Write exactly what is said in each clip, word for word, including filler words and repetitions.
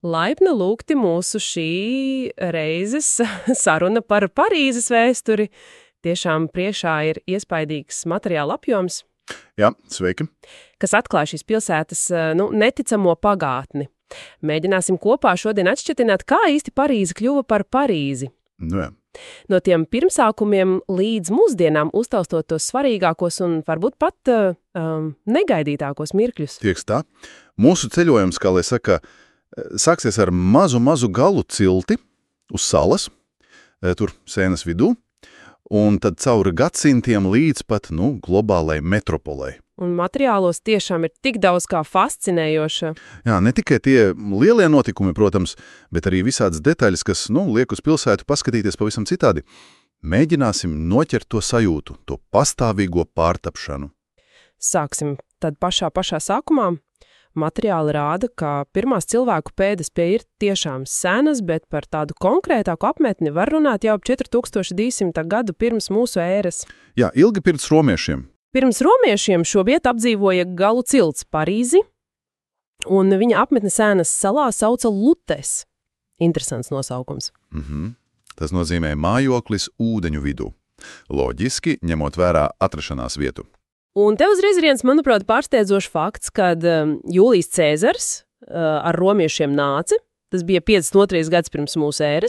Laipni lūgti mūsu šī reizes saruna par Parīzes vēsturi. Tiešām priekšā ir iespaidīgs materiāla apjoms. Jā, sveiki. Kas atklāj šīs pilsētas, nu, neticamo pagātni. Mēģināsim kopā šodien atšķetināt, kā īsti Parīze kļuva par Parīzi. Nu jā. No tiem pirmsākumiem līdz mūsdienām uztaustot tos svarīgākos un varbūt pat um, negaidītākos mirkļus. Tieks tā. Mūsu ceļojums, kā lai saka, sāksies ar mazu, mazu galu cilti uz salas, tur Sēnas vidū, un tad cauri gadsimtiem līdz pat, nu, globālai metropolei. Un materiālos tiešām ir tik daudz kā fascinējoša. Jā, ne tikai tie lielie notikumi, protams, bet arī visādas detaļas, kas, nu, liek uz pilsētu paskatīties pavisam citādi. Mēģināsim noķert to sajūtu, to pastāvīgo pārtapšanu. Sāksim tad pašā pašā sākumā. Materiāli rāda, ka pirmās cilvēku pēdas pie ir tiešām senas, bet par tādu konkrētāku apmetni var runāt jau ap četri tūkstoši divi simti gadu pirms mūsu ēras. Jā, ilgi pirms romiešiem. Pirms romiešiem šo vietu apdzīvoja Galu cilts Parīzi, un viņa apmetne Sēnas salā sauca Lutes. Interesants nosaukums. Mhm. Tas nozīmē mājoklis ūdeņu vidū. Loģiski, ņemot vērā atrašanās vietu. Un te uzreiz ir viens, manuprāt, pārsteidzošs fakts, kad um, Jūlijs Cēzars uh, ar romiešiem nāca, tas bija piecdesmit otrais gads pirms mūsu ēras,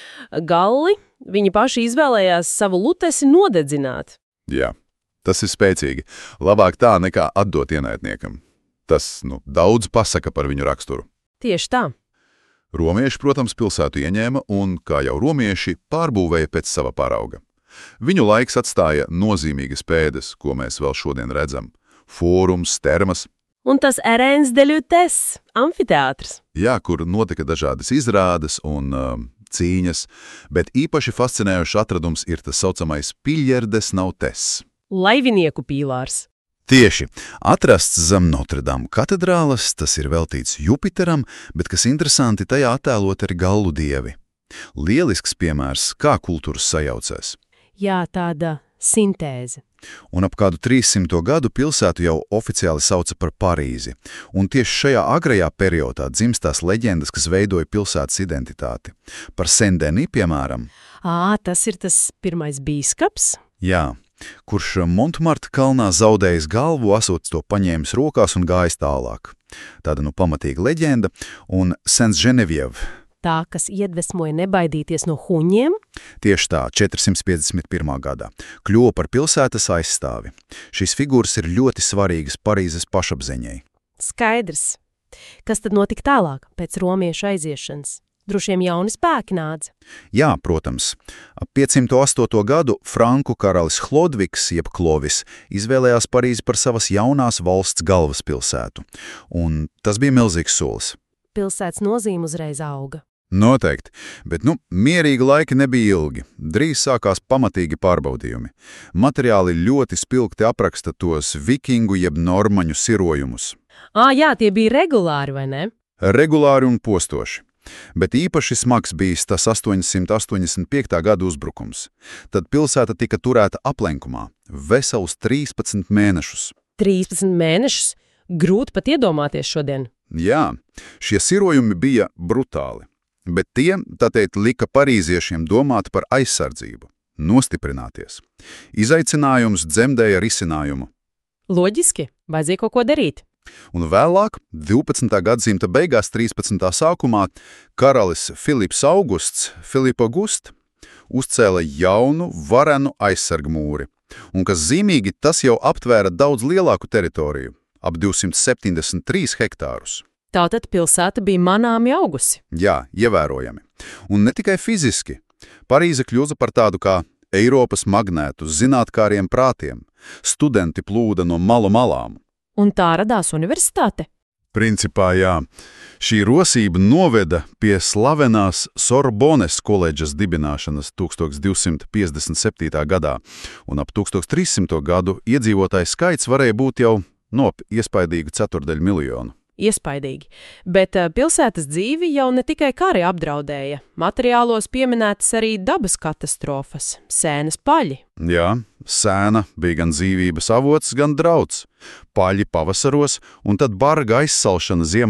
Galli, viņi paši izvēlējās savu Lutesi nodedzināt. Jā, tas ir spēcīgi. Labāk tā nekā atdot ienaidniekam. Tas, nu, daudz pasaka par viņu raksturu. Tieši tā. Romieši, protams, pilsētu ieņēma un, kā jau romieši, pārbūvēja pēc sava parauga. Viņu laiks atstāja nozīmīgas pēdas, ko mēs vēl šodien redzam. Fórums, termas. Un tas Arènes de Lutes, amfiteātrs. Jā, kur notika dažādas izrādes un uh, cīņas, bet īpaši fascinējošs atradums ir tas saucamais Piliers des Nautes. Laivinieku pīlārs. Tieši. Atrasts zem Notre-Dame katedrālas, tas ir veltīts Jupiteram, bet kas interesanti, tajā attēlot arī gallu dievi. Lielisks piemērs, kā kultūras sajaucēs. Jā, tāda sintēze. Un ap kādu trīssimto gadu pilsētu jau oficiāli sauca par Parīzi. Un tieši šajā agrajā periodā dzimstās leģendas, kas veidoja pilsētas identitāti. Par Saint-Denis, piemēram. Ā, tas ir tas pirmais bīskaps? Jā, kurš Montmartre kalnā zaudējis galvu, esot to paņēmis rokās un gājis tālāk. Tāda nu pamatīga leģenda. Un Saint-Geneviève. Tā, kas iedvesmoja nebaidīties no huņiem? Tieši tā, četri simti piecdesmit pirmā gadā. Kļuva par pilsētas aizstāvi. Šīs figūras ir ļoti svarīgas Parīzes pašapziņai. Skaidrs. Kas tad notika tālāk, pēc romiešu aiziešanas? Droši vien jauni spēki nāca. Jā, protams. Ap piecsimt astoto gadu franku karalis Hlodvigs, jeb Klovis, izvēlējās Parīzi par savas jaunās valsts galvaspilsētu. Un tas bija milzīgs solis. Pilsētas nozīme uzreiz auga. Noteikti, bet, nu, mierīgi laiki nebija ilgi. Drīz sākās pamatīgi pārbaudījumi. Materiāli ļoti spilgti apraksta tos vikingu jeb normaņu sirojumus. Ā, jā, tie bija regulāri, vai ne? Regulāri un postoši. Bet īpaši smags bijis tas astoņsimt astoņdesmit piektā gada uzbrukums. Tad pilsēta tika turēta aplenkumā. Vesels trīspadsmit mēnešus. trīspadsmit mēnešus? Grūti pat iedomāties šodien. Jā, šie sirojumi bija brutāli. Bet tie, tā teikt, lika parīziešiem domāt par aizsardzību, nostiprināties. Izaicinājums dzemdēja risinājumu. Loģiski, vajadzēja kaut ko darīt. Un vēlāk, divpadsmitā gadsimta beigās, trīspadsmitā sākumā, karalis Filips Augusts, Filipa Gust, uzcēla jaunu, varenu aizsargmūri. Un, kas zīmīgi, tas jau aptvēra daudz lielāku teritoriju, ap divsimt septiņdesmit trīs hektārus. Tātad pilsēta bija manāmi augusi. Jā, ievērojami. Un ne tikai fiziski. Parīze kļuva par tādu kā Eiropas magnētu zinātkāriem prātiem. Studenti plūda no malu malām. Un tā radās universitāte? Principā, jā. Šī rosība noveda pie slavenās Sorbones koledžas dibināšanas tūkstoš divsimt piecdesmit septītā gadā, un ap tūkstoš trīssimto gadu iedzīvotāju skaits varēja būt jau no iespaidīgu ceturdaļu miljonu. Iespaidīgi, bet pilsētas dzīvi jau ne tikai kari apdraudēja. Materiālos pieminētas arī dabas katastrofas, Sēnas paļi. Jā, Sēna bija gan dzīvības avots, gan drauds. Paļi pavasaros un tad barga aizsalšana ziemās.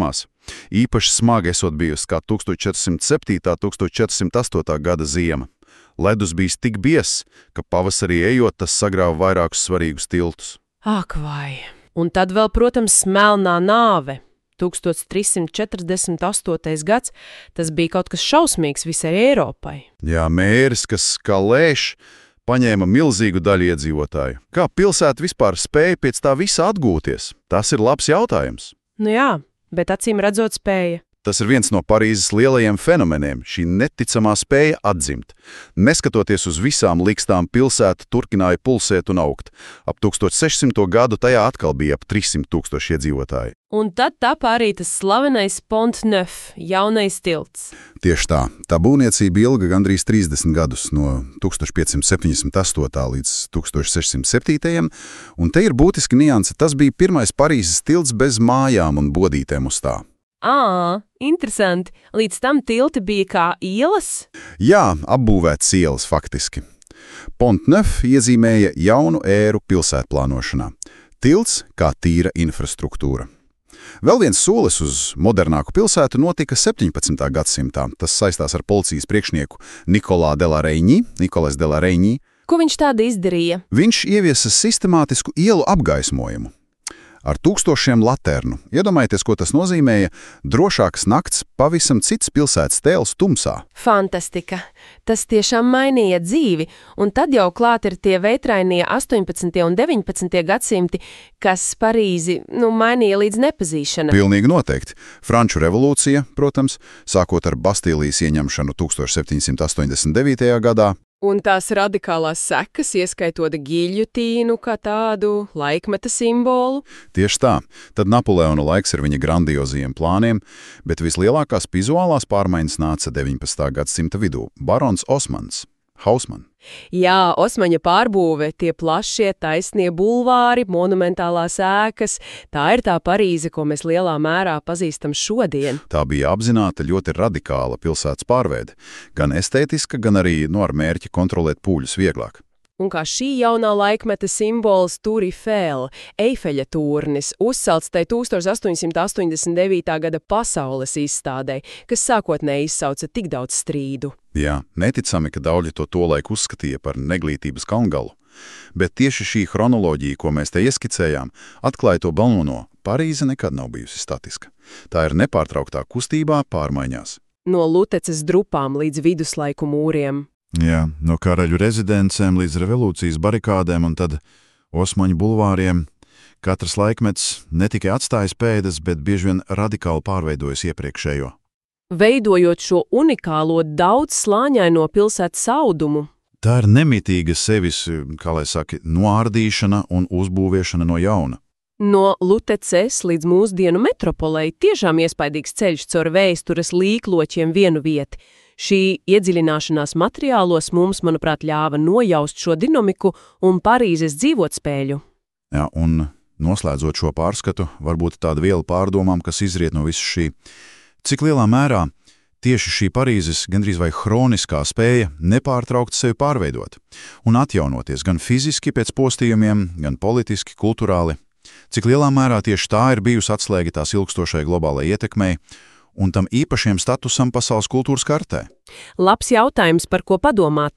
Īpaši smagi esot bijusi kā tūkstoš četri simti septītā - tūkstoš četri simti astotā gada ziema. Ledus bijis tik biezs, ka pavasarī ejot tas sagrāva vairākus svarīgus tiltus. Ak vai! Un tad vēl, protams, Melnā nāve. tūkstoš trīs simti četrdesmit astotais gads, tas bija kaut kas šausmīgs visai Eiropai. Jā, mēris, kas kā lēš, paņēma milzīgu daļu iedzīvotāju. Kā pilsēta vispār spēja pēc tā visa atgūties? Tas ir labs jautājums. Nu jā, bet acīm redzot spēja. Tas ir viens no Parīzes lielajiem fenomeniem, šī neticamā spēja atdzimt. Neskatoties uz visām likstām, pilsēta turpināja pulsēt un augt. Ap tūkstoš sešsimto gadu tajā atkal bija ap trīs simti tūkstoši iedzīvotāji. Un tad tapa arī tas slavenais Pont Neuf, jaunais tilts. Tieši tā. Tā būvniecība ilga gandrīz trīsdesmit gadus, no tūkstoš piecsimt septiņdesmit astotā līdz tūkstoš sešsimt septītajam, un te ir būtiski nianse, tas bija pirmais Parīzes tilts bez mājām un bodītēm uz tā. Ā, interesanti. Līdz tam tilti bija kā ielas? Jā, apbūvēts ielas faktiski. Pont Neuf iezīmēja jaunu ēru pilsētplānošanā. Tilts kā tīra infrastruktūra. Vēl viens solis uz modernāku pilsētu notika septiņpadsmitā gadsimtā. Tas saistās ar policijas priekšnieku Nikolā de la Reynie, Nikolas de la Reynie. Ko viņš tāda izdarīja? Viņš ieviesa sistemātisku ielu apgaismojumu. Ar tūkstošiem laternu. Iedomājieties, ko tas nozīmēja. Drošāks nakts, pavisam cits pilsētas tēls tumsā. Fantastika. Tas tiešām mainīja dzīvi, un tad jau klāt ir tie veitrainie astoņpadsmitie un deviņpadsmitie gadsimti, kas Parīzi, nu, mainīja līdz nepazīšanai. Pilnīgi noteikti. Franču revolūcija, protams, sākot ar Bastīlijas ieņemšanu tūkstoš septiņsimt astoņdesmit devītajā gadā. Un tās radikālās sekas, ieskaitot giļotīnu kā tādu laikmeta simbolu. Tieši tā. Tad Napoleona laiks ar viņa grandiozajiem plāniem, bet vislielākās vizuālās pārmaiņas nāca deviņpadsmitā gadsimta vidū. Barons Osmans, Hausmann. Jā, Osmaņa pārbūve, tie plašie taisnie bulvāri, monumentālās ēkas, tā ir tā Parīze, ko mēs lielā mērā pazīstam šodien. Tā bija apzināta ļoti radikāla pilsētas pārveide, gan estētiska, gan arī no ar mērķi kontrolēt pūļus vieglāk. Un kā šī jaunā laikmeta simbols Tour Eiffel, Eifeļa turnis, uzcelts tai tūkstoš astoņsimt astoņdesmit devītā gada pasaules izstādē, kas sākotnēji izsauca tik daudz strīdu. Jā, neticami, ka daudzi to tolaik uzskatīja par neglītības kalngalu. Bet tieši šī chronoloģija, ko mēs te ieskicējām, atklāja to balno. Parīze nekad nav bijusi statiska. Tā ir nepārtrauktā kustībā, pārmaiņās. No Luteces drupām līdz viduslaiku mūriem. Jā, no karaļu rezidencēm līdz revolūcijas barikādēm un tad Osmaņu bulvāriem. Katrs laikmets ne tikai atstājis pēdas, bet bieži vien radikāli pārveidojas iepriekšējo. Veidojot šo unikālo daudz slāņaino pilsētas audumu. Tā ir nemitīga sevis, kā lai saka, noārdīšana un uzbūvēšana no jauna. No Luteces līdz mūsdienu metropolei tiešām iespaidīgs ceļš caur vēstures līkloķiem vienu vieti. Šī iedziļināšanās materiālos mums, manuprāt, ļāva nojaust šo dinamiku un Parīzes dzīvotspēļu. Jā, un noslēdzot šo pārskatu, varbūt tāda viela pārdomām, kas izriet no visu šī. Cik lielā mērā tieši šī Parīzes gandrīz vai hroniskā spēja nepārtraukt sevi pārveidot un atjaunoties gan fiziski pēc postījumiem, gan politiski, kulturāli. Cik lielā mērā tieši tā ir bijusi atslēga tās ilgstošai globālai ietekmei un tam īpašiem statusam pasaules kultūras kartē? Labs jautājums, par ko padomāt.